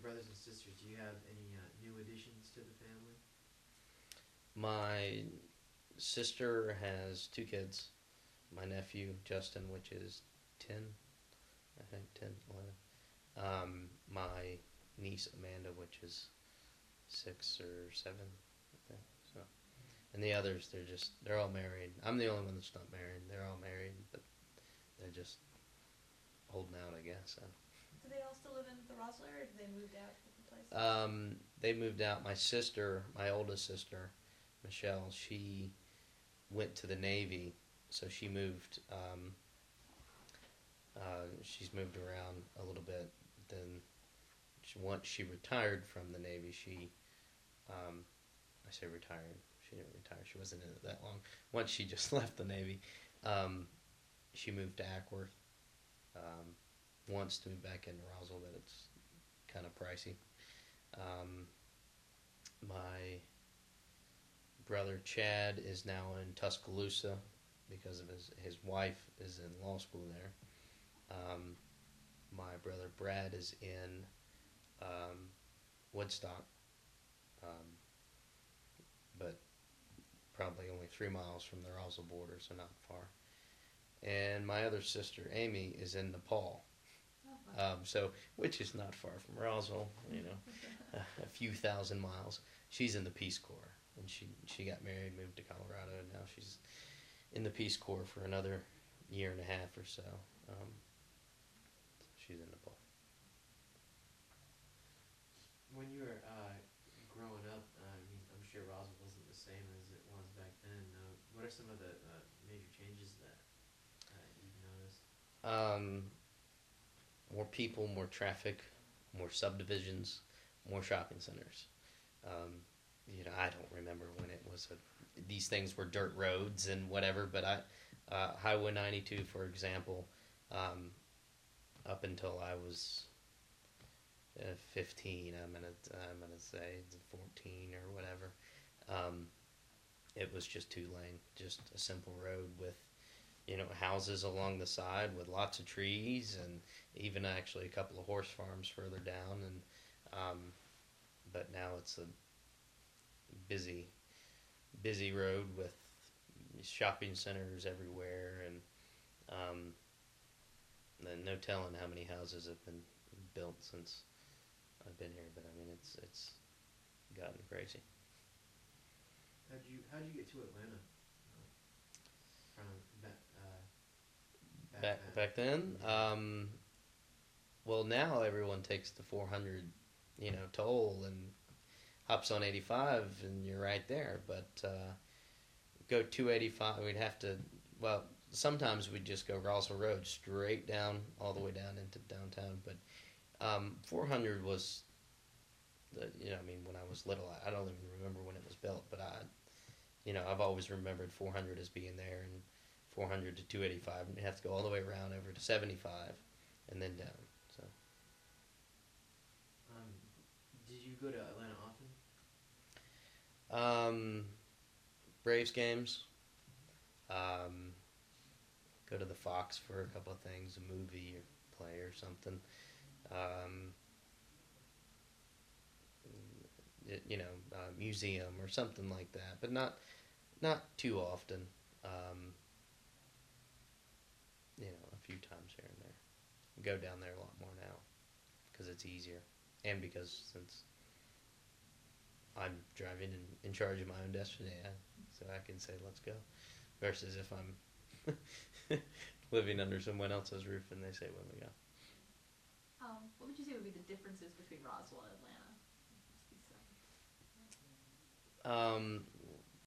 brothers and sisters, do you have any new additions to the family? My sister has two kids. My nephew Justin, which is 10, I think 10, 11. My niece Amanda, which is 6 or 7, I think. So, and the others, they're all married. I'm the only one that's not married. They're all married, but they're just holding out, I guess. So. Do they all still live in the Roswell area, or do they moved out to different places? They moved out. My sister, my oldest sister, Michelle, she went to the Navy, so she moved. She's moved around a little bit. Then once she retired from the Navy, I say retired. She didn't retire. She wasn't in it that long. Once she just left the Navy, um, she moved to Ackworth. Um, wants to move back into Roswell, but it's kind of pricey. Um, my brother Chad is now in Tuscaloosa because of his wife is in law school there. Um, my brother Brad is in um, Woodstock, um, but probably only 3 miles from the Roswell border, so not far. And my other sister Amy is in Nepal, Oh, so which is not far from Roswell, a few thousand miles. She's in the Peace Corps, and she got married, moved to Colorado, and now she's in the Peace Corps for another year and a half or so. Um, she's in Nepal. When you were growing up, I mean, I'm sure Roswell wasn't the same as it was back then. What are some of the major changes that you've noticed? Um, more people, more traffic, more subdivisions, more shopping centers. Um, I don't remember when it was these things were dirt roads and whatever, but Highway 92, for example, um, up until I was 15, I'm gonna say 14 or whatever. Um, it was just 2 lane, just a simple road with houses along the side with lots of trees and even actually a couple of horse farms further down. And but now it's a busy, busy road with shopping centers everywhere, and um, no telling how many houses have been built since I've been here. But I mean, it's gotten crazy. How'd you get to Atlanta from back then? Back then, Yeah. well, now everyone takes the 400, toll and hops on 85, and you're right there. But go 285, we'd have to. Well, sometimes we'd just go Roswell Road straight down, all the way down into downtown. But 400 was I mean, when I was little, I don't even remember when it was built, but I've always remembered 400 as being there, and 400 to 285, and you have to go all the way around over to 75, and then down. So, Um, did you go to Atlanta often? um, Braves games, um, go to the Fox for a couple of things, a movie or play or something. Um, museum or something like that, but not too often. Um, a few times here and there. Go down there a lot more now because it's easier, and because since I'm driving and in charge of my own destiny, so I can say let's go, versus if I'm living under someone else's roof and they say when we go. What would you say would be the differences between Roswell and Atlanta? Um,